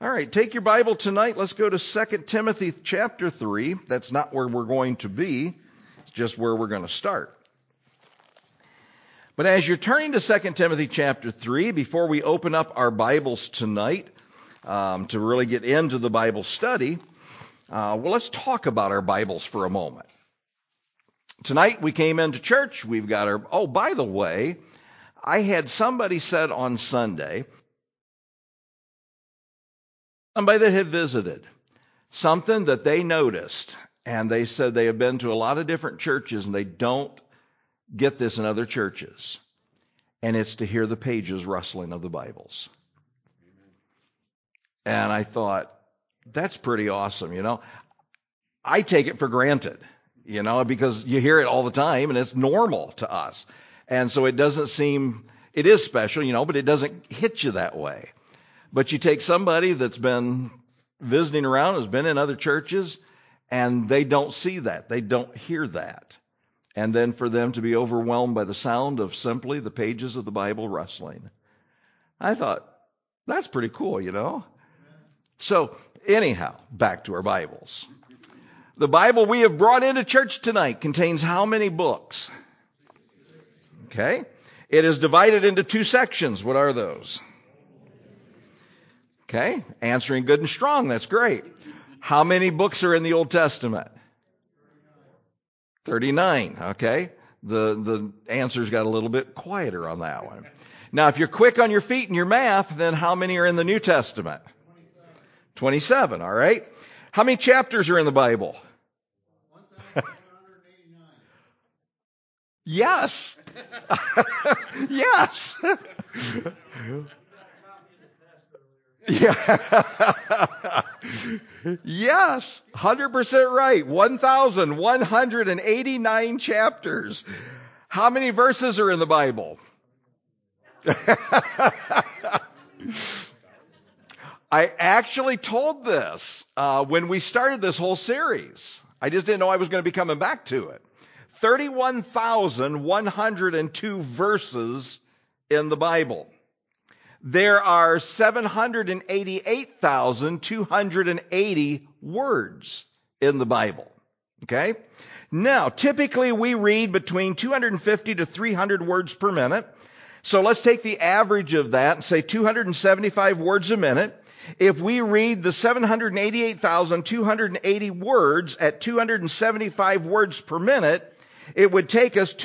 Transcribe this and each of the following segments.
All right, take your Bible tonight. Let's go to 2 Timothy chapter 3. That's not where we're going to be. It's just where we're going to start. But as you're turning to 2 Timothy chapter 3, before we open up our Bibles tonight to really get into the Bible study, let's talk about our Bibles for a moment. Tonight we came into church. We've got our... Oh, by the way, I had somebody said on Sunday... Somebody that had visited, something that they noticed, and they said they have been to a lot of different churches and they don't get this in other churches. And it's to hear the pages rustling of the Bibles. And I thought, that's pretty awesome, I take it for granted, because you hear it all the time and it's normal to us. And so it doesn't seem, it is special, but it doesn't hit you that way. But you take somebody that's been visiting around, has been in other churches, and they don't see that. They don't hear that. And then for them to be overwhelmed by the sound of simply the pages of the Bible rustling. I thought, that's pretty cool, So anyhow, back to our Bibles. The Bible we have brought into church tonight contains how many books? Okay. It is divided into two sections. What are those? Okay, answering good and strong. That's great. How many books are in the Old Testament? 39. Okay, the answers got a little bit quieter on that one. Now, if you're quick on your feet and your math, then how many are in the New Testament? 27. All right. How many chapters are in the Bible? 1,189. Yes. Yes. Yeah. Yes, 100% right. 1,189 chapters. How many verses are in the Bible? I actually told this when we started this whole series. I just didn't know I was going to be coming back to it. 31,102 verses in the Bible. There are 788,280 words in the Bible. Okay? Now, typically we read between 250 to 300 words per minute. So let's take the average of that and say 275 words a minute. If we read the 788,280 words at 275 words per minute, it would take us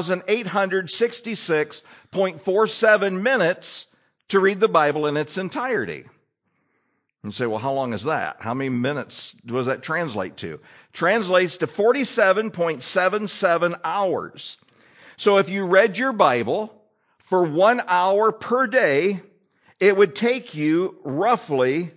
2,866.47 minutes to read the Bible in its entirety. You say, well, how long is that? How many minutes does that translate to? Translates to 47.77 hours. So if you read your Bible for 1 hour per day, it would take you roughly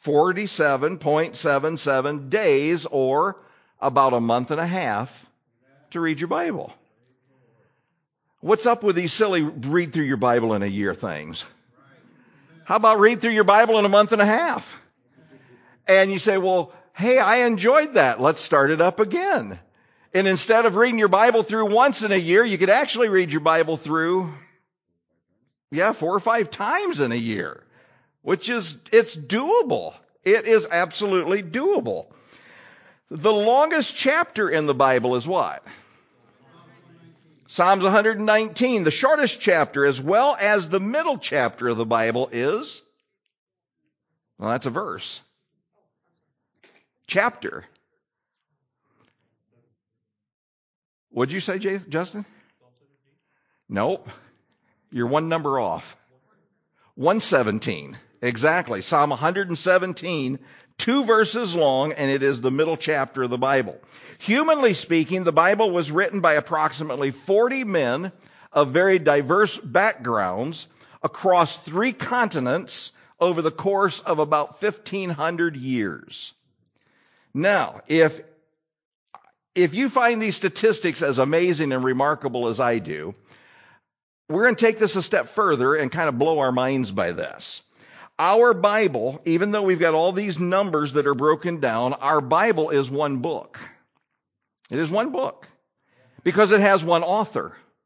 47.77 days, or about a month and a half, to read your Bible. What's up with these silly read through your Bible in a year things? How about read through your Bible in a month and a half? And you say, well, hey, I enjoyed that. Let's start it up again. And instead of reading your Bible through once in a year, you could actually read your Bible through, 4 or 5 times in a year, it's doable. It is absolutely doable. The longest chapter in the Bible is what? Psalms 119, the shortest chapter, as well as the middle chapter of the Bible is, well, that's a verse. Chapter. What'd you say, Justin? Nope. You're one number off. 117. Exactly. Psalm 117, 2 verses long, and it is the middle chapter of the Bible. Humanly speaking, the Bible was written by approximately 40 men of very diverse backgrounds across 3 continents over the course of about 1,500 years. Now, if you find these statistics as amazing and remarkable as I do, we're going to take this a step further and kind of blow our minds by this. Our Bible, even though we've got all these numbers that are broken down, our Bible is one book. It is one book because it has one author.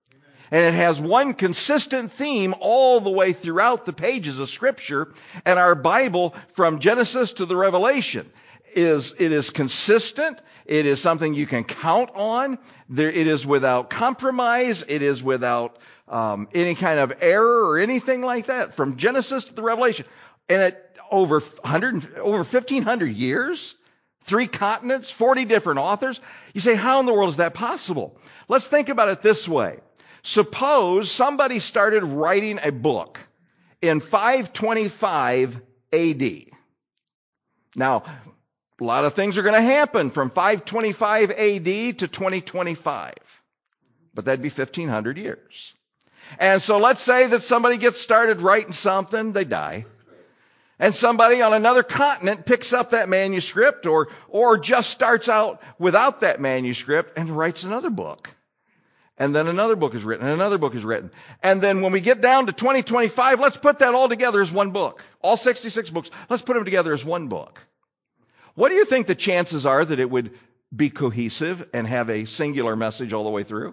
And it has one consistent theme all the way throughout the pages of Scripture. And our Bible, from Genesis to the Revelation, it is consistent. It is something you can count on. It is without compromise. It is without any kind of error or anything like that. From Genesis to the Revelation. And over 1,500 years, 3 continents, 40 different authors. You say, how in the world is that possible? Let's think about it this way. Suppose somebody started writing a book in 525 AD. Now, a lot of things are going to happen from 525 AD to 2025. But that'd be 1,500 years. And so let's say that somebody gets started writing something, they die. And somebody on another continent picks up that manuscript or just starts out without that manuscript and writes another book. And then another book is written, and another book is written. And then when we get down to 2025, let's put that all together as one book. All 66 books, let's put them together as one book. What do you think the chances are that it would be cohesive and have a singular message all the way through?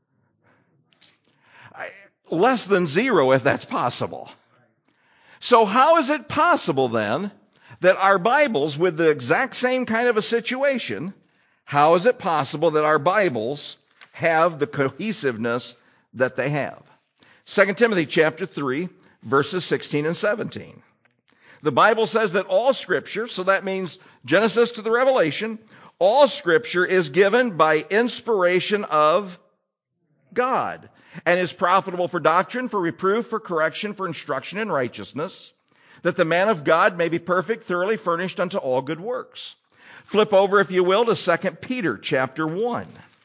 Less than 0 if that's possible. So how is it possible then that our Bibles, with the exact same kind of a situation, how is it possible that our Bibles have the cohesiveness that they have? 2 Timothy chapter 3, verses 16 and 17. The Bible says that all Scripture, so that means Genesis to the Revelation, all Scripture is given by inspiration of God, and is profitable for doctrine, for reproof, for correction, for instruction in righteousness, that the man of God may be perfect, thoroughly furnished unto all good works. Flip over, if you will, to 2 Peter chapter 1.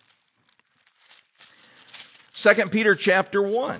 2 Peter chapter 1.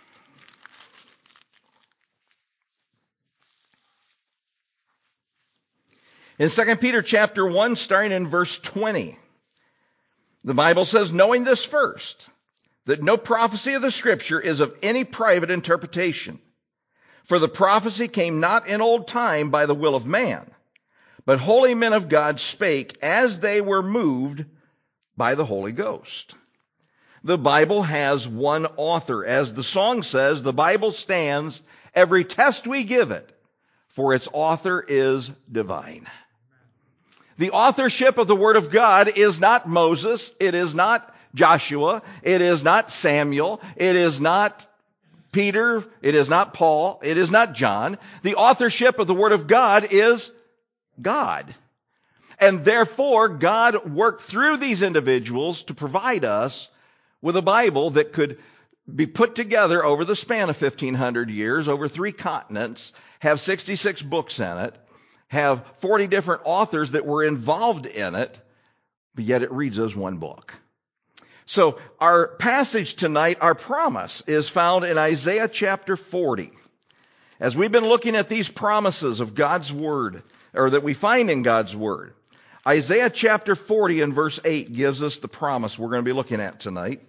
In 2 Peter chapter 1, starting in verse 20, the Bible says, knowing this first, that no prophecy of the Scripture is of any private interpretation. For the prophecy came not in old time by the will of man, but holy men of God spake as they were moved by the Holy Ghost. The Bible has one author. As the song says, the Bible stands every test we give it, for its author is divine. The authorship of the Word of God is not Moses. It is not Joshua. It is not Samuel. It is not Peter. It is not Paul. It is not John. The authorship of the Word of God is God. And therefore, God worked through these individuals to provide us with a Bible that could be put together over the span of 1,500 years, over 3 continents, have 66 books in it, have 40 different authors that were involved in it, but yet it reads as one book. So our passage tonight, our promise, is found in Isaiah chapter 40. As we've been looking at these promises of God's Word, or that we find in God's Word, Isaiah chapter 40 and verse 8 gives us the promise we're going to be looking at tonight.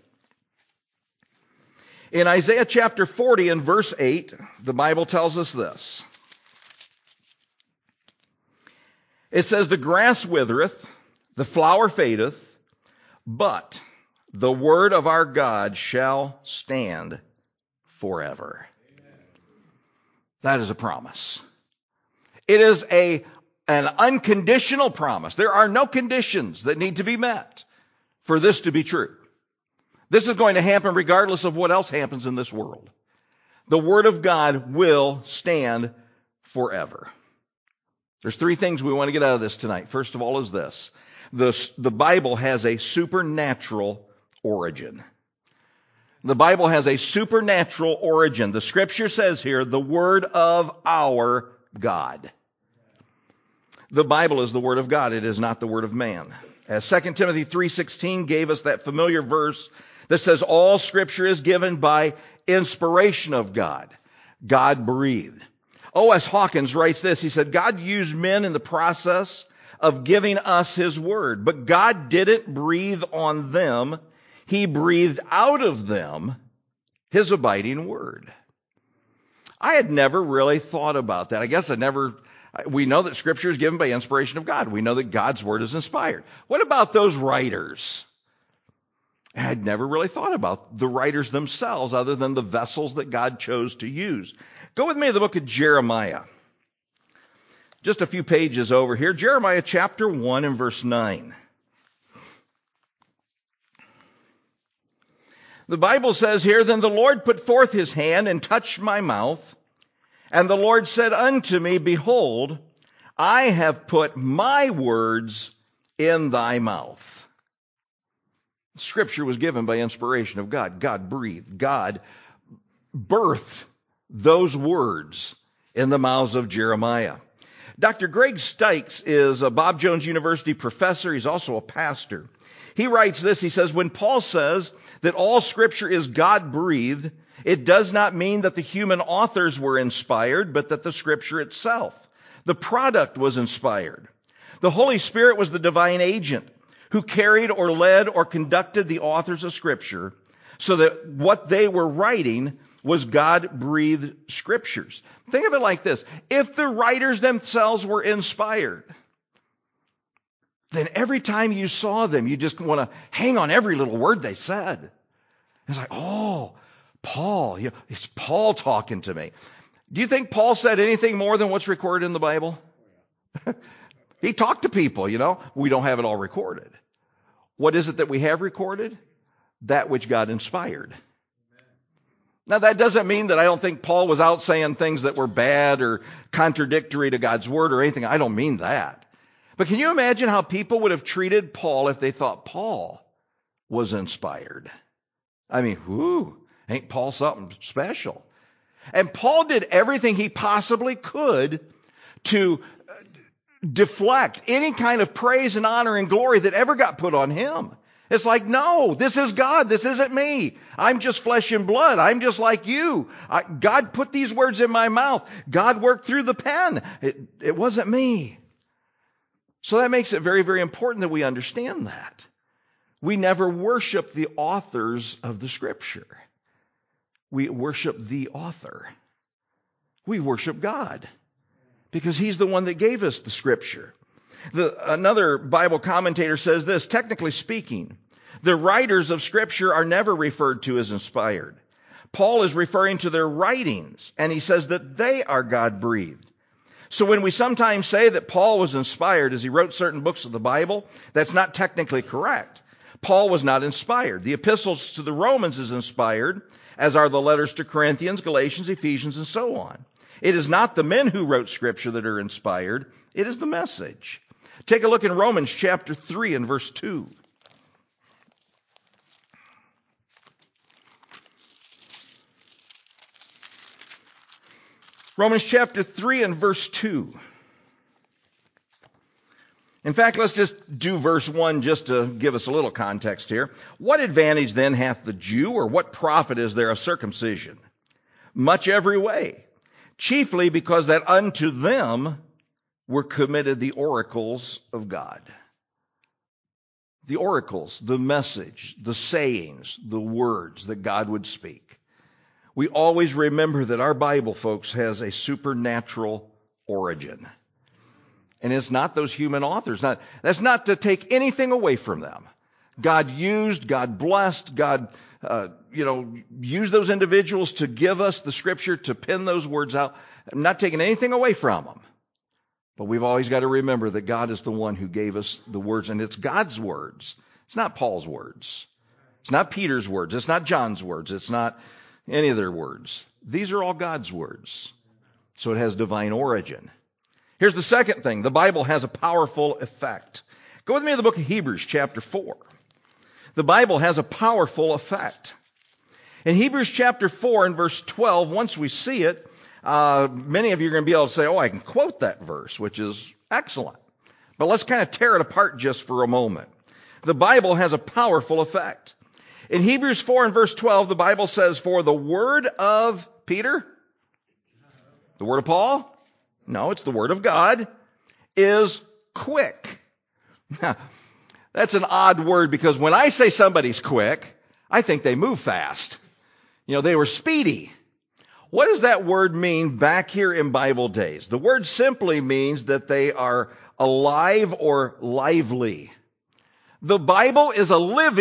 In Isaiah chapter 40 and verse 8, the Bible tells us this. It says, the grass withereth, the flower fadeth, but the word of our God shall stand forever. Amen. That is a promise. It is an unconditional promise. There are no conditions that need to be met for this to be true. This is going to happen regardless of what else happens in this world. The Word of God will stand forever. There's 3 things we want to get out of this tonight. First of all is this. The Bible has a supernatural origin. The Bible has a supernatural origin. The Scripture says here, the Word of our God. The Bible is the Word of God. It is not the Word of man. As 2 Timothy 3:16 gave us that familiar verse that says all Scripture is given by inspiration of God. God breathed. O.S. Hawkins writes this. He said, God used men in the process of giving us His Word, but God didn't breathe on them. He breathed out of them His abiding Word. I had never really thought about that. I guess we know that Scripture is given by inspiration of God. We know that God's Word is inspired. What about those writers? And I'd never really thought about the writers themselves other than the vessels that God chose to use. Go with me to the book of Jeremiah. Just a few pages over here. Jeremiah chapter 1 and verse 9. The Bible says here, "Then the Lord put forth his hand and touched my mouth. And the Lord said unto me, Behold, I have put my words in thy mouth." Scripture was given by inspiration of God. God breathed. God birthed those words in the mouths of Jeremiah. Dr. Greg Stykes is a Bob Jones University professor. He's also a pastor. He writes this. He says, when Paul says that all Scripture is God-breathed, it does not mean that the human authors were inspired, but that the Scripture itself, the product, was inspired. The Holy Spirit was the divine agent who carried or led or conducted the authors of Scripture so that what they were writing was God-breathed Scriptures. Think of it like this. If the writers themselves were inspired, then every time you saw them, you just want to hang on every little word they said. It's like, oh, Paul, it's Paul talking to me. Do you think Paul said anything more than what's recorded in the Bible? He talked to people, We don't have it all recorded. What is it that we have recorded? That which God inspired. Now, that doesn't mean that I don't think Paul was out saying things that were bad or contradictory to God's word or anything. I don't mean that. But can you imagine how people would have treated Paul if they thought Paul was inspired? I mean, ain't Paul something special? And Paul did everything he possibly could to deflect any kind of praise and honor and glory that ever got put on him. It's like, no, this is God. This isn't me. I'm just flesh and blood. I'm just like you. God put these words in my mouth. God worked through the pen. It wasn't me. So that makes it very, very important that we understand that. We never worship the authors of the Scripture. We worship the author. We worship God because He's the one that gave us the Scripture. Another Bible commentator says this, technically speaking, the writers of Scripture are never referred to as inspired. Paul is referring to their writings, and he says that they are God-breathed. So when we sometimes say that Paul was inspired as he wrote certain books of the Bible, that's not technically correct. Paul was not inspired. The epistles to the Romans is inspired, as are the letters to Corinthians, Galatians, Ephesians, and so on. It is not the men who wrote Scripture that are inspired. It is the message. Take a look in Romans chapter 3 and verse 2. Romans chapter 3 and verse 2. In fact, let's just do verse 1 just to give us a little context here. What advantage then hath the Jew, or what profit is there of circumcision? Much every way, chiefly because that unto them were committed the oracles of God. The oracles, the message, the sayings, the words that God would speak. We always remember that our Bible, folks, has a supernatural origin. And it's not those human authors. That's not to take anything away from them. God used, God blessed, God, used those individuals to give us the Scripture, to pen those words out. I'm not taking anything away from them. But we've always got to remember that God is the one who gave us the words, and it's God's words. It's not Paul's words. It's not Peter's words. It's not John's words. It's not any of their words. These are all God's words. So it has divine origin. Here's the second thing. The Bible has a powerful effect. Go with me to the book of Hebrews chapter 4. The Bible has a powerful effect. In Hebrews chapter 4 and verse 12, once we see it, many of you are going to be able to say, I can quote that verse, which is excellent. But let's kind of tear it apart just for a moment. The Bible has a powerful effect. In Hebrews 4 and verse 12, the Bible says, for the word of Peter, the word of Paul, no, it's the word of God, is quick. Now, that's an odd word because when I say somebody's quick, I think they move fast. They were speedy. What does that word mean back here in Bible days? The word simply means that they are alive or lively. The Bible is a living,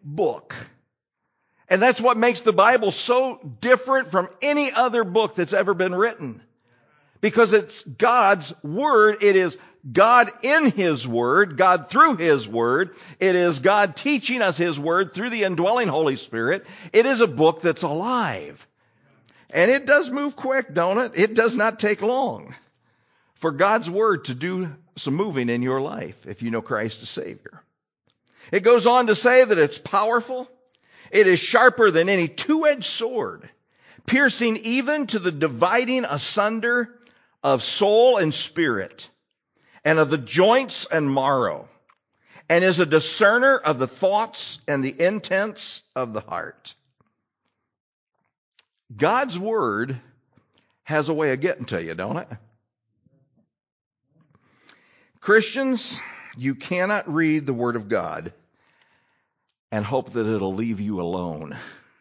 book. And that's what makes the Bible so different from any other book that's ever been written. Because it's God's Word. It is God in His Word, God through His Word. It is God teaching us His Word through the indwelling Holy Spirit. It is a book that's alive. And it does move quick, don't it? It does not take long for God's Word to do some moving in your life if you know Christ as Savior. It goes on to say that it's powerful. It is sharper than any two-edged sword, piercing even to the dividing asunder of soul and spirit, and of the joints and marrow, and is a discerner of the thoughts and the intents of the heart. God's Word has a way of getting to you, don't it? Christians, you cannot read the Word of God and hope that it'll leave you alone.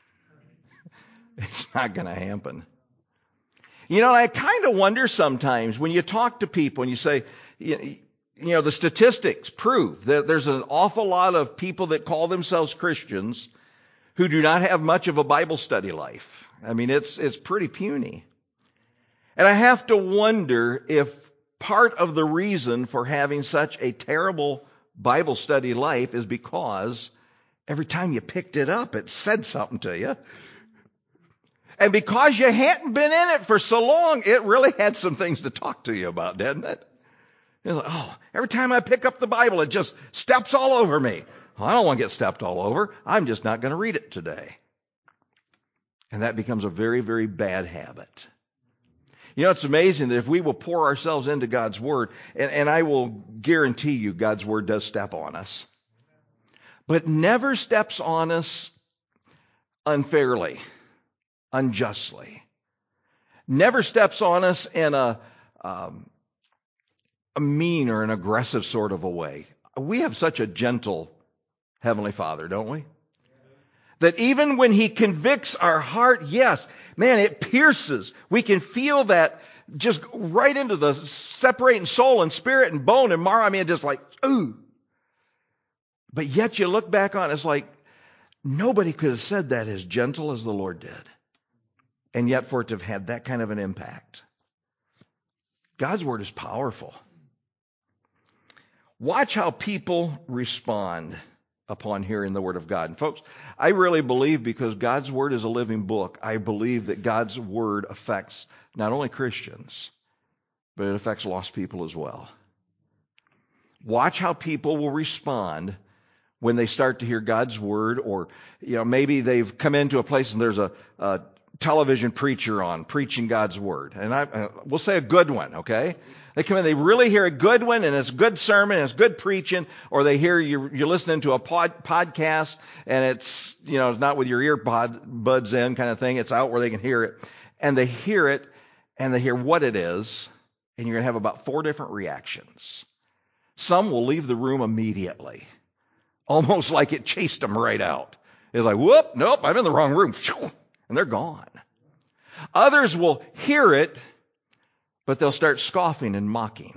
It's not going to happen. You know, I kind of wonder sometimes when you talk to people and you say, you know, the statistics prove that there's an awful lot of people that call themselves Christians who do not have much of a Bible study life. I mean, it's pretty puny. And I have to wonder if part of the reason for having such a terrible Bible study life is because every time you picked it up, it said something to you. And because you hadn't been in it for so long, it really had some things to talk to you about, didn't it? It's like, oh, every time I pick up the Bible, it just steps all over me. Well, I don't want to get stepped all over. I'm just not going to read it today. And that becomes a very, very bad habit. You know, it's amazing that if we will pour ourselves into God's Word, and I will guarantee you God's Word does step on us, but never steps on us unfairly, unjustly. Never steps on us in a mean or an aggressive sort of a way. We have such a gentle Heavenly Father, don't we? That even when He convicts our heart, yes, man, it pierces. We can feel that just right into the separating soul and spirit and bone and marrow. I mean, just like, ooh. But yet you look back on it, it's like nobody could have said that as gentle as the Lord did. And yet for it to have had that kind of an impact. God's Word is powerful. Watch how people respond upon hearing the Word of God. And folks, I really believe because God's Word is a living book, I believe that God's Word affects not only Christians, but it affects lost people as well. Watch how people will respond when they start to hear God's Word, or maybe they've come into a place and there's a television preacher on preaching God's Word. And we'll say a good one, okay? They come in, they really hear a good one, and it's a good sermon, and it's good preaching, or they hear you're listening to a podcast, and it's, not with your ear buds in kind of thing. It's out where they can hear it. And they hear it, and they hear what it is, and you're going to have about 4 different reactions. Some will leave the room immediately, almost like it chased them right out. It's like, whoop, nope, I'm in the wrong room. And they're gone. Others will hear it, but they'll start scoffing and mocking.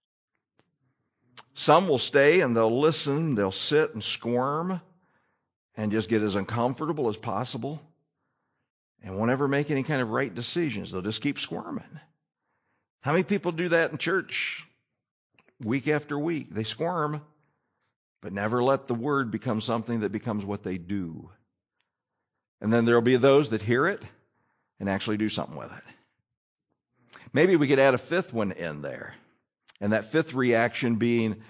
Some will stay and they'll listen, they'll sit and squirm and just get as uncomfortable as possible and won't ever make any kind of right decisions. They'll just keep squirming. How many people do that in church week after week? They squirm, but never let the Word become something that becomes what they do. And then there'll be those that hear it and actually do something with it. Maybe we could add a 5th one in there. And that 5th reaction being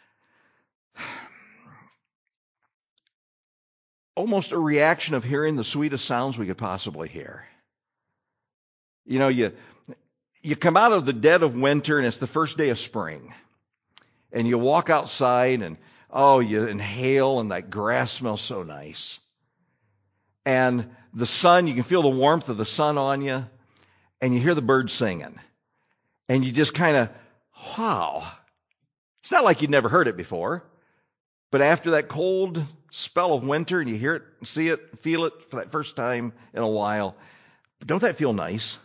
almost a reaction of hearing the sweetest sounds we could possibly hear. You come out of the dead of winter and it's the first day of spring. And you walk outside and, you inhale and that grass smells so nice. And the sun, you can feel the warmth of the sun on you. And you hear the birds singing. And you just kind of, wow. It's not like you'd never heard it before. But after that cold spell of winter and you hear it, see it, feel it for that first time in a while, don't that feel nice?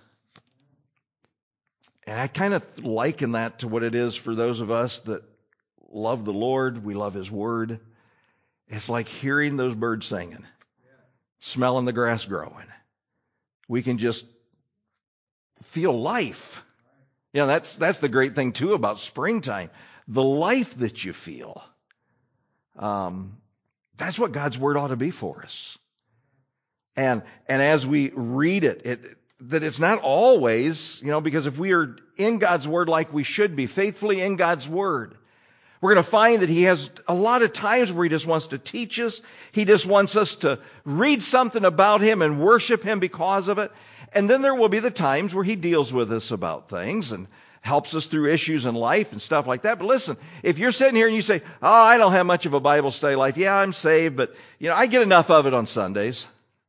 And I kind of liken that to what it is for those of us that love the Lord. We love His Word. It's like hearing those birds singing, smelling the grass growing. We can just feel life. That's the great thing too about springtime. The life that you feel. That's what God's Word ought to be for us. And as we read it, that it's not always, because if we are in God's Word like we should be, faithfully in God's Word, we're going to find that He has a lot of times where He just wants to teach us. He just wants us to read something about Him and worship Him because of it. And then there will be the times where He deals with us about things and helps us through issues in life and stuff like that. But listen, if you're sitting here and you say, I don't have much of a Bible study life. Yeah, I'm saved, but I get enough of it on Sundays.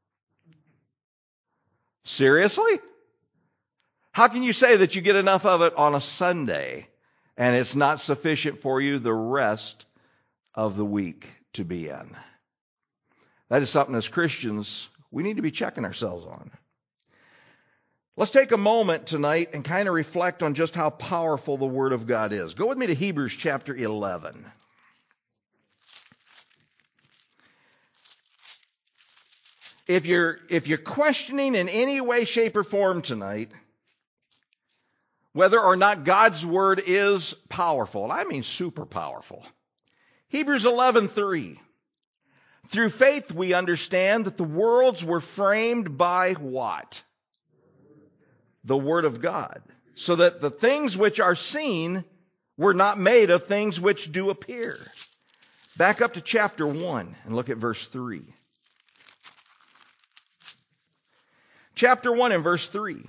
Seriously? How can you say that you get enough of it on a Sunday and it's not sufficient for you the rest of the week to be in? That is something as Christians we need to be checking ourselves on. Let's take a moment tonight and kind of reflect on just how powerful the Word of God is. Go with me to Hebrews chapter 11. If you're questioning in any way, shape, or form tonight whether or not God's Word is powerful, and I mean super powerful, Hebrews 11:3. Through faith we understand that the worlds were framed by what? The Word of God. So that the things which are seen were not made of things which do appear. Back up to chapter 1 and look at verse 3. Chapter 1 and verse 3.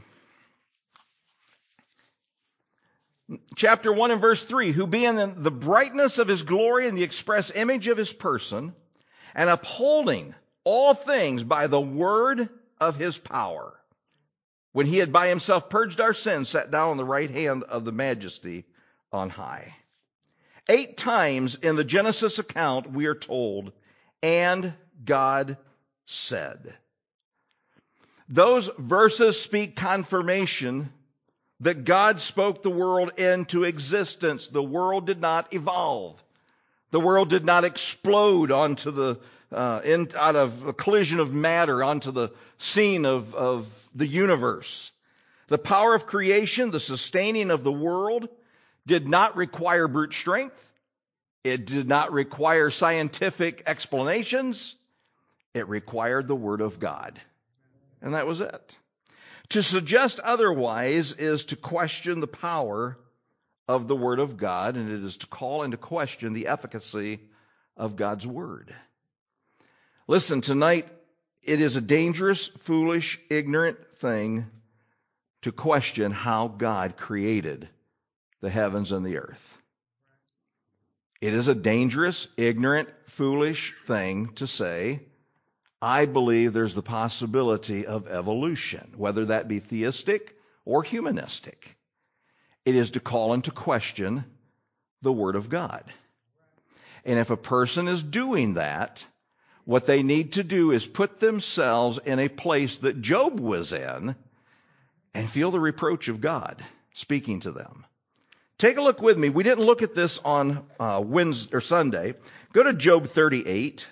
Chapter 1 and verse 3. Who being in the brightness of His glory and the express image of His person, and upholding all things by the word of His power, when He had by Himself purged our sins, sat down on the right hand of the Majesty on high. 8 times in the Genesis account we are told, and God said. Those verses speak confirmation that God spoke the world into existence. The world did not evolve. The world did not explode onto out of a collision of matter onto the scene of the universe. The power of creation, the sustaining of the world, did not require brute strength. It did not require scientific explanations. It required the Word of God. And that was it. To suggest otherwise is to question the power of the Word of God, and it is to call into question the efficacy of God's Word. Listen, tonight, it is a dangerous, foolish, ignorant thing to question how God created the heavens and the earth. It is a dangerous, ignorant, foolish thing to say, I believe there's the possibility of evolution, whether that be theistic or humanistic. It is to call into question the Word of God. And if a person is doing that, what they need to do is put themselves in a place that Job was in and feel the reproach of God speaking to them. Take a look with me. We didn't look at this on Wednesday or Sunday. Go to Job 38.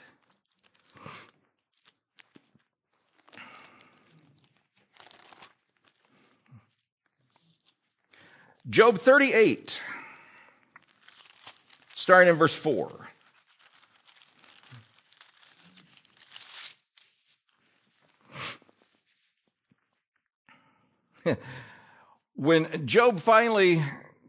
Job 38, starting in verse 4. When God finally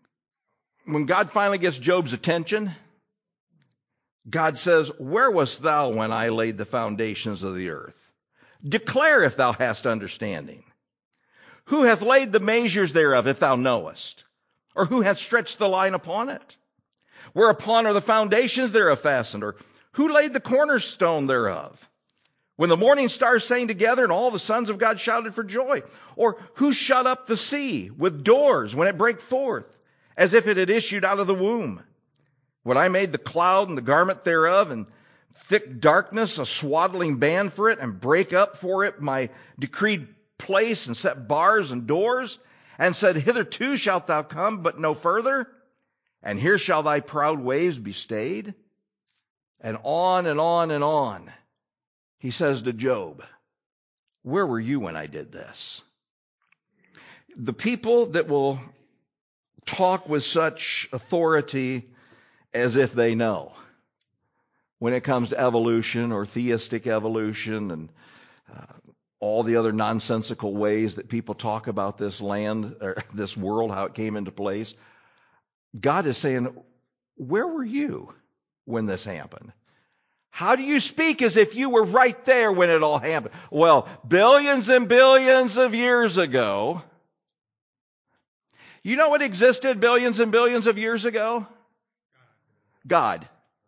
gets Job's attention, God says, where wast thou when I laid the foundations of the earth? Declare if thou hast understanding. Who hath laid the measures thereof, if thou knowest? Or who hath stretched the line upon it? Whereupon are the foundations thereof fastened? Or who laid the cornerstone thereof? When the morning stars sang together and all the sons of God shouted for joy? Or who shut up the sea with doors when it brake forth, as if it had issued out of the womb? When I made the cloud and the garment thereof, and thick darkness, a swaddling band for it, and break up for it my decreed place, and set bars and doors, and said, hitherto shalt thou come, but no further, and here shall thy proud waves be stayed. And on and on and on. He says to Job, where were you when I did this? The people that will talk with such authority as if they know when it comes to evolution or theistic evolution and all the other nonsensical ways that people talk about this land or this world, how it came into place. God is saying, where were you when this happened? How do you speak as if you were right there when it all happened? Well, billions and billions of years ago. You know what existed billions and billions of years ago? God.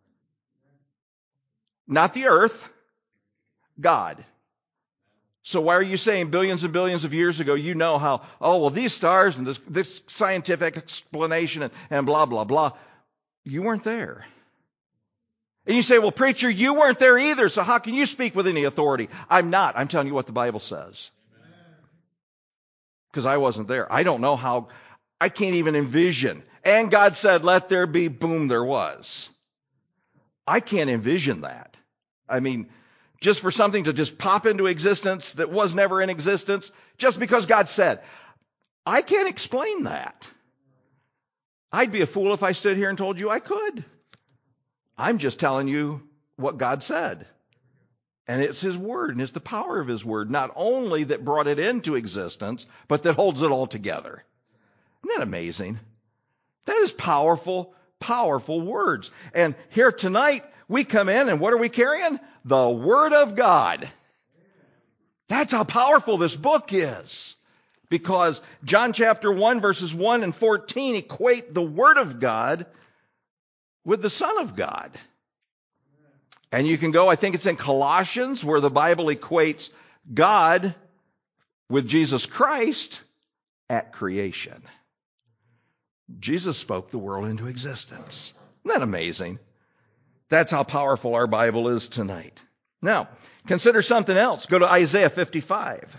Not the earth. God. So why are you saying billions and billions of years ago, you know how, oh, well, these stars and this scientific explanation and blah, blah, blah. You weren't there. And you say, well, preacher, you weren't there either, so how can you speak with any authority? I'm not. I'm telling you what the Bible says. Because I wasn't there. I don't know how, I can't even envision. And God said, let there be, boom, there was. I can't envision that. I mean, just for something to just pop into existence that was never in existence, just because God said. I can't explain that. I'd be a fool if I stood here and told you I could. I'm just telling you what God said. And it's His Word, and it's the power of His Word, not only that brought it into existence, but that holds it all together. Isn't that amazing? That is powerful, powerful words. And here tonight, we come in, and what are we carrying? The Word of God. That's how powerful this book is. Because John chapter 1, verses 1 and 14 equate the Word of God with the Son of God. And you can go, I think it's in Colossians, where the Bible equates God with Jesus Christ at creation. Jesus spoke the world into existence. Isn't that amazing? That's how powerful our Bible is tonight. Now, consider something else. Go to Isaiah 55.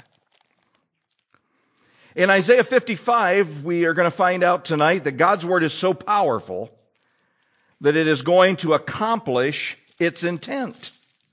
In Isaiah 55, we are going to find out tonight that God's Word is so powerful that it is going to accomplish its intent.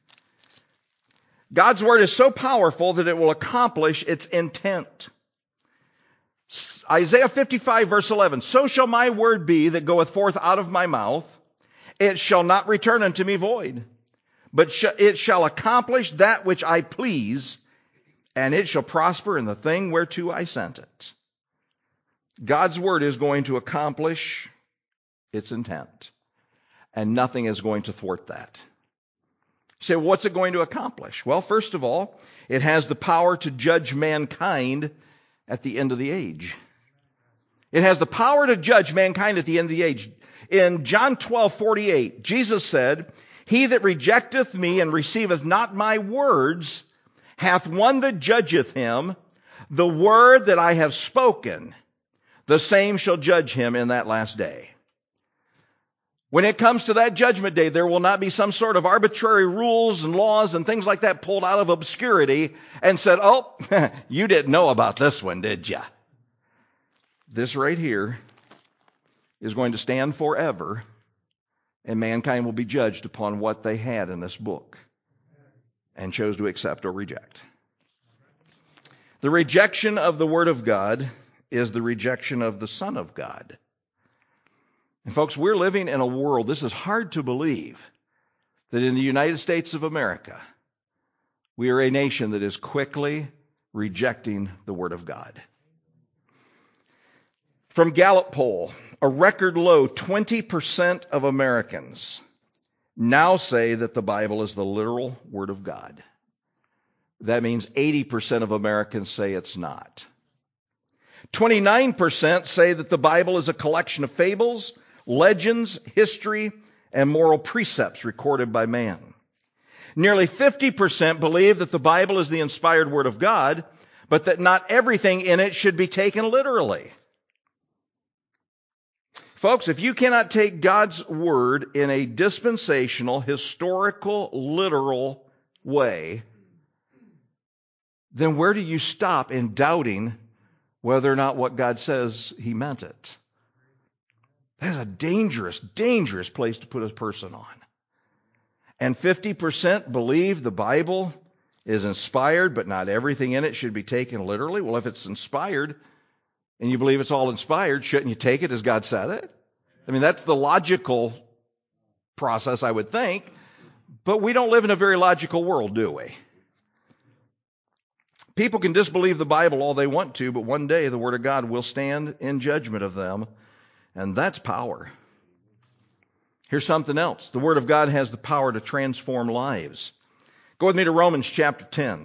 God's Word is so powerful that it will accomplish its intent. Isaiah 55 verse 11, so shall my word be that goeth forth out of my mouth. It shall not return unto me void, but it shall accomplish that which I please, and it shall prosper in the thing whereto I sent it. God's Word is going to accomplish its intent. And nothing is going to thwart that. You say, well, what's it going to accomplish? Well, first of all, it has the power to judge mankind at the end of the age. It has the power to judge mankind at the end of the age. In John 12:48, Jesus said, he that rejecteth me and receiveth not my words hath one that judgeth him. The word that I have spoken, the same shall judge him in that last day. When it comes to that judgment day, there will not be some sort of arbitrary rules and laws and things like that pulled out of obscurity and said, oh, you didn't know about this one, did you? This right here is going to stand forever, and mankind will be judged upon what they had in this book and chose to accept or reject. The rejection of the Word of God is the rejection of the Son of God. And folks, we're living in a world, this is hard to believe, that in the United States of America, we are a nation that is quickly rejecting the Word of God. From Gallup poll, a record low 20% of Americans now say that the Bible is the literal Word of God. That means 80% of Americans say it's not. 29% say that the Bible is a collection of fables, legends, history, and moral precepts recorded by man. Nearly 50% believe that the Bible is the inspired Word of God, but that not everything in it should be taken literally. Folks, if you cannot take God's Word in a dispensational, historical, literal way, then where do you stop in doubting whether or not what God says He meant it? That is a dangerous, dangerous place to put a person on. And 50% believe the Bible is inspired, but not everything in it should be taken literally. Well, if it's inspired and you believe it's all inspired, shouldn't you take it as God said it? I mean, that's the logical process, I would think. But we don't live in a very logical world, do we? People can disbelieve the Bible all they want to, but one day the Word of God will stand in judgment of them, and that's power. Here's something else. The Word of God has the power to transform lives. Go with me to Romans chapter 10.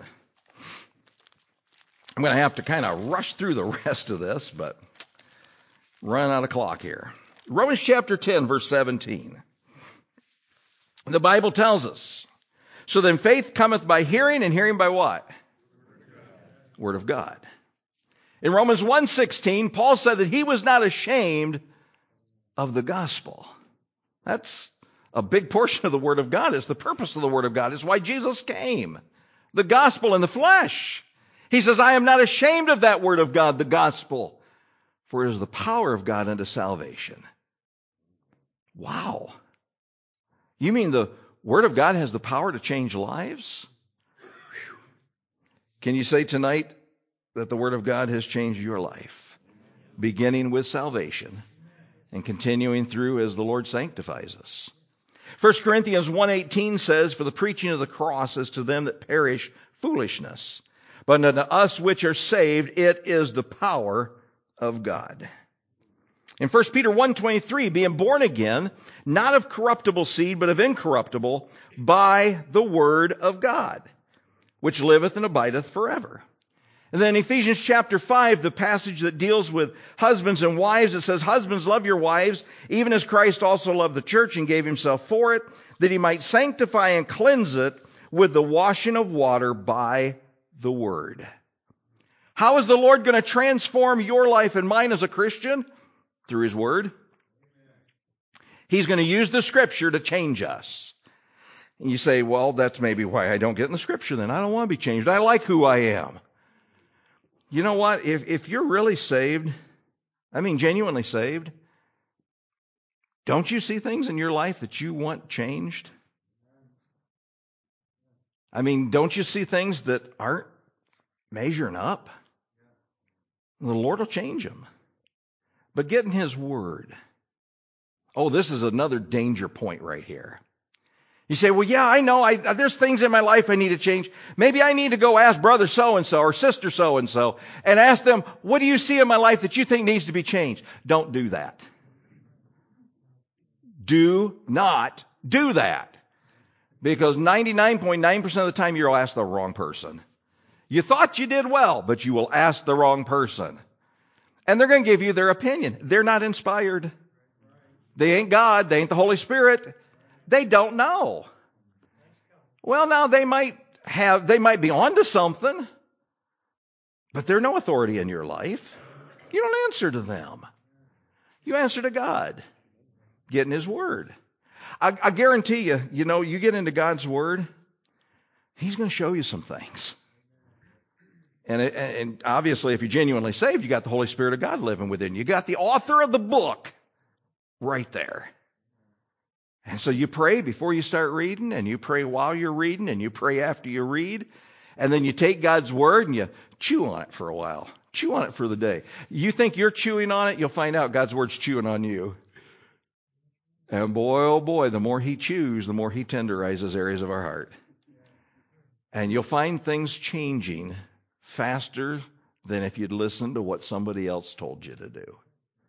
I'm going to have to kind of rush through the rest of this, but run out of clock here. Romans chapter 10, verse 17. The Bible tells us, so then faith cometh by hearing, and hearing by what? Word of God. In Romans 1:16, Paul said that he was not ashamed of the gospel. That's a big portion of the Word of God. It's the purpose of the Word of God. It's why Jesus came. The gospel in the flesh. He says, I am not ashamed of that Word of God, the gospel, for it is the power of God unto salvation. Wow. You mean the Word of God has the power to change lives? Whew. Can you say tonight that the Word of God has changed your life, beginning with salvation and continuing through as the Lord sanctifies us? 1 Corinthians 1:18 says, for the preaching of the cross is to them that perish foolishness, but unto us which are saved it is the power of God. In 1 Peter 1:23, being born again, not of corruptible seed, but of incorruptible, by the word of God, which liveth and abideth forever. And then in Ephesians chapter 5, the passage that deals with husbands and wives, it says, husbands, love your wives, even as Christ also loved the church and gave himself for it, that he might sanctify and cleanse it with the washing of water by the word. How is the Lord going to transform your life and mine as a Christian? Through his word. He's going to use the scripture to change us. And you say, well, that's maybe why I don't get in the scripture then. I don't want to be changed. I like who I am. You know what? If you're really saved, I mean genuinely saved, don't you see things in your life that you want changed? I mean, don't you see things that aren't measuring up? The Lord will change them. But get in his word. Oh, this is another danger point right here. You say, well, yeah, I know. There's things in my life I need to change. Maybe I need to go ask brother so-and-so or sister so-and-so and ask them, what do you see in my life that you think needs to be changed? Don't do that. Do not do that. Because 99.9% of the time you'll ask the wrong person. You thought you did well, but you will ask the wrong person. And they're going to give you their opinion. They're not inspired. They ain't God. They ain't the Holy Spirit. They don't know. Well, now they might be onto something, but they're no authority in your life. You don't answer to them. You answer to God. Get in his word. I guarantee you, you get into God's word, he's going to show you some things. And obviously, if you're genuinely saved, you got the Holy Spirit of God living within you. You got the author of the book right there. And so you pray before you start reading, and you pray while you're reading, and you pray after you read. And then you take God's word and you chew on it for a while. Chew on it for the day. You think you're chewing on it, you'll find out God's word's chewing on you. And boy, oh boy, the more he chews, the more he tenderizes areas of our heart. And you'll find things changing faster than if you'd listened to what somebody else told you to do.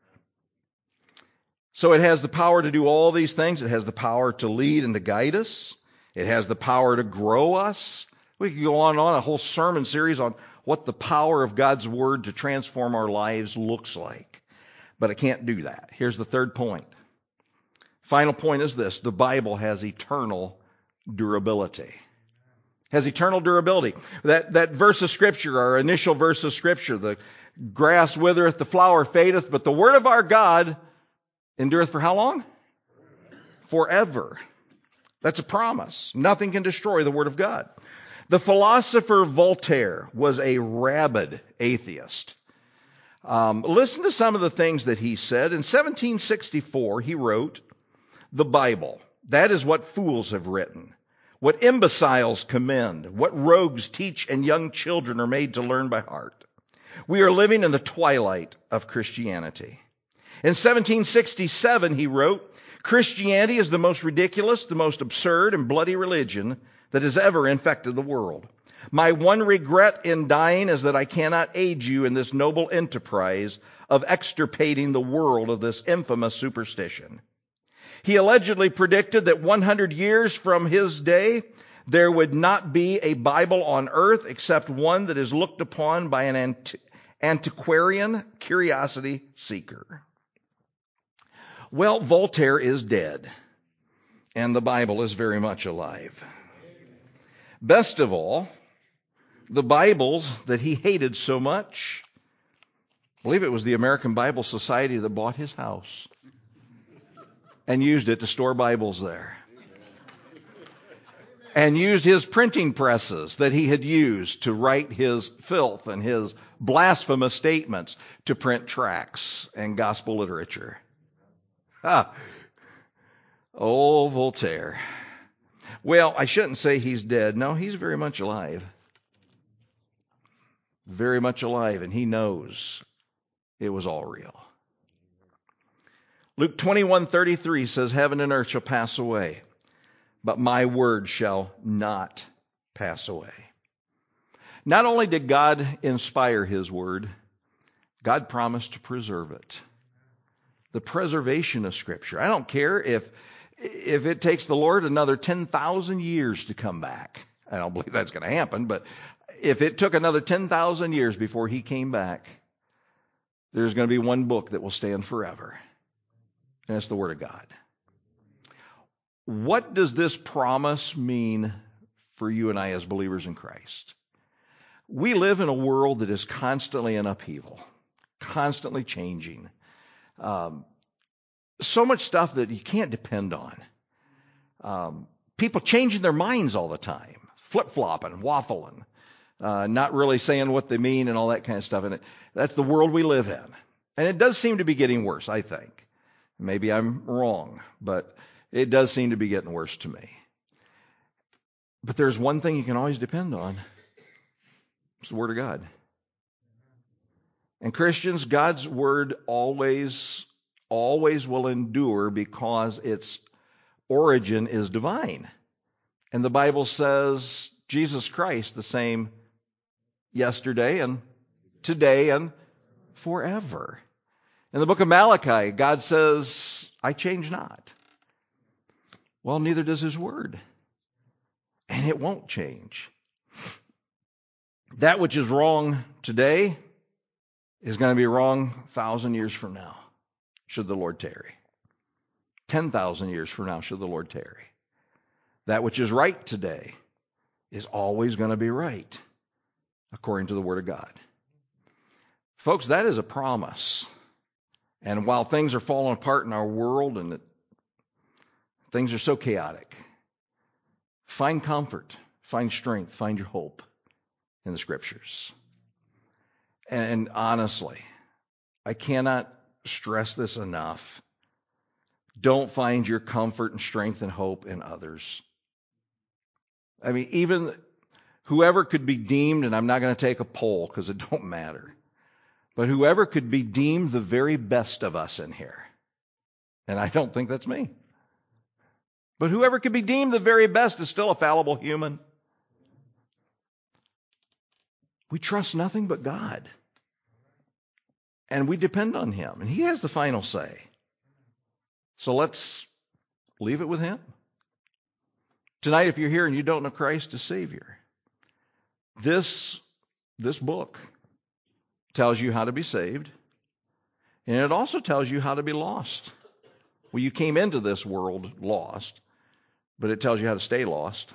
So it has the power to do all these things. It has the power to lead and to guide us. It has the power to grow us. We could go on and on, a whole sermon series on what the power of God's word to transform our lives looks like. But it can't do that. Here's the third point. Final point is this. The Bible has eternal durability. Has eternal durability. That verse of Scripture, our initial verse of Scripture, the grass withereth, the flower fadeth, but the word of our God endureth for how long? Forever. That's a promise. Nothing can destroy the word of God. The philosopher Voltaire was a rabid atheist. Listen to some of the things that he said. In 1764, he wrote, "The Bible, that is what fools have written. what imbeciles commend, what rogues teach, and young children are made to learn by heart. We are living in the twilight of Christianity. In 1767, he wrote, Christianity is the most ridiculous, the most absurd and bloody religion that has ever infected the world. My one regret in dying is that I cannot aid you in this noble enterprise of extirpating the world of this infamous superstition. He allegedly predicted that 100 years from his day, there would not be a Bible on earth except one that is looked upon by an antiquarian curiosity seeker. Well, Voltaire is dead, and the Bible is very much alive. Best of all, the Bibles that he hated so much, I believe it was the American Bible Society that bought his house and used it to store Bibles there. And used his printing presses that he had used to write his filth and his blasphemous statements to print tracts and gospel literature. Ah. Oh, Voltaire. Well, I shouldn't say he's dead. No, he's very much alive. Very much alive, and he knows it was all real. Luke 21:33 says, Heaven and earth shall pass away, but my word shall not pass away. Not only did God inspire his word, God promised to preserve it. The preservation of Scripture. I don't care if it takes the Lord another 10,000 years to come back. I don't believe that's going to happen, but if it took another 10,000 years before he came back, there's going to be one book that will stand forever. And it's the Word of God. What does this promise mean for you and I as believers in Christ? We live in a world that is constantly in upheaval, constantly changing. So much stuff that you can't depend on. People changing their minds all the time, flip-flopping, waffling, not really saying what they mean and all that kind of stuff. And that's the world we live in. And it does seem to be getting worse, I think. Maybe I'm wrong, but it does seem to be getting worse to me. But there's one thing you can always depend on. It's the Word of God. And Christians, God's Word always will endure because its origin is divine. And the Bible says Jesus Christ the same yesterday and today and forever. In the book of Malachi, God says, I change not. Well, neither does his word. And it won't change. That which is wrong today is going to be wrong 1,000 years from now, should the Lord tarry. 10,000 years from now, should the Lord tarry. That which is right today is always going to be right, according to the Word of God. Folks, that is a promise. And while things are falling apart in our world and things are so chaotic, find comfort, find strength, find your hope in the Scriptures. And honestly, I cannot stress this enough. Don't find your comfort and strength and hope in others. I mean, even whoever could be deemed, and I'm not going to take a poll because it don't matter, but whoever could be deemed the very best of us in here, and I don't think that's me, but whoever could be deemed the very best is still a fallible human. We trust nothing but God. And we depend on him. And he has the final say. So let's leave it with him. Tonight, if you're here and you don't know Christ as Savior, this book tells you how to be saved. And it also tells you how to be lost. Well, you came into this world lost, but it tells you how to stay lost.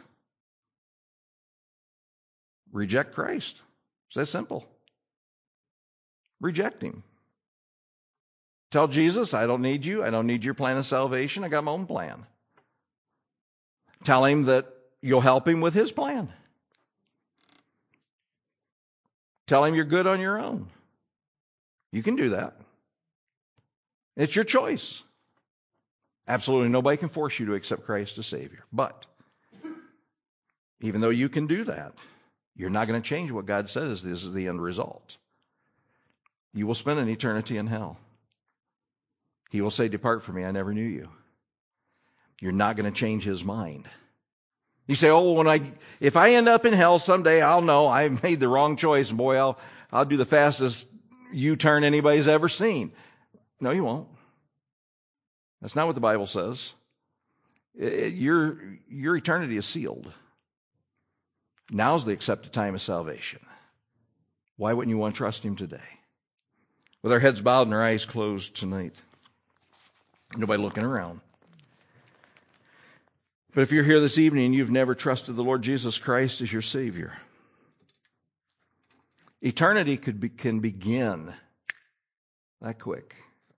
Reject Christ. It's that simple. Reject him. Tell Jesus, I don't need you. I don't need your plan of salvation. I got my own plan. Tell him that you'll help him with his plan. Tell him you're good on your own. You can do that. It's your choice. Absolutely nobody can force you to accept Christ as Savior. But Even though you can do that, you're not going to change what God says this is the end result. You will spend an eternity in hell. He will say, "Depart from me, I never knew you." You're not going to change his mind. You say, "Oh, if I end up in hell someday, I'll know I made the wrong choice, and boy, I'll do the fastest U-turn anybody's ever seen." No, you won't. That's not what the Bible says. Your eternity is sealed. Now's the accepted time of salvation. Why wouldn't you want to trust him today? With our heads bowed and our eyes closed tonight. Nobody looking around. But if you're here this evening and you've never trusted the Lord Jesus Christ as your Savior, eternity can begin that quick.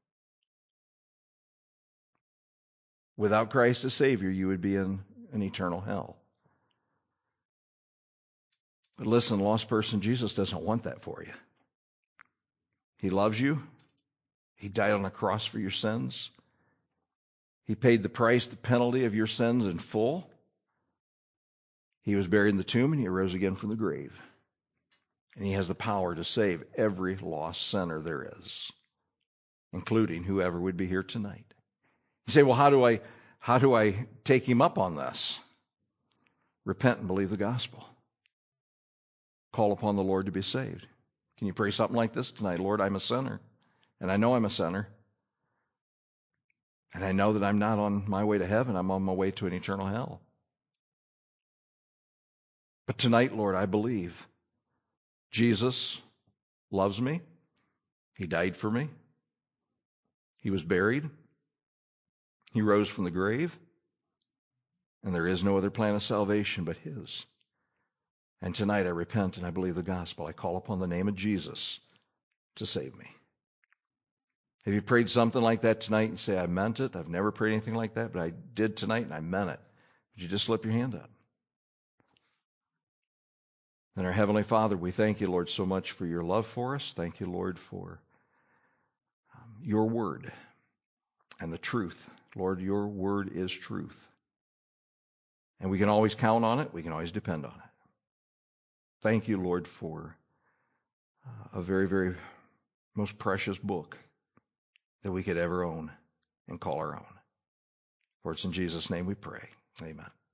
Without Christ as Savior, you would be in an eternal hell. But listen, lost person, Jesus doesn't want that for you. He loves you. He died on the cross for your sins. He paid the price, the penalty of your sins in full. He was buried in the tomb and he arose again from the grave. And he has the power to save every lost sinner there is, including whoever would be here tonight. You say, "Well, how do I take him up on this?" Repent and believe the gospel. Call upon the Lord to be saved. Can you pray something like this tonight? "Lord, I'm a sinner, and I know I'm a sinner. And I know that I'm not on my way to heaven. I'm on my way to an eternal hell. But tonight, Lord, I believe Jesus loves me. He died for me. He was buried. He rose from the grave. And there is no other plan of salvation but his. And tonight I repent and I believe the gospel. I call upon the name of Jesus to save me." Have you prayed something like that tonight and say, "I meant it. I've never prayed anything like that, but I did tonight and I meant it"? Would you just slip your hand up? And our Heavenly Father, we thank you, Lord, so much for your love for us. Thank you, Lord, for your word and the truth. Lord, your word is truth. And we can always count on it. We can always depend on it. Thank you, Lord, for a very, very most precious book that we could ever own and call our own. For it's in Jesus' name we pray. Amen.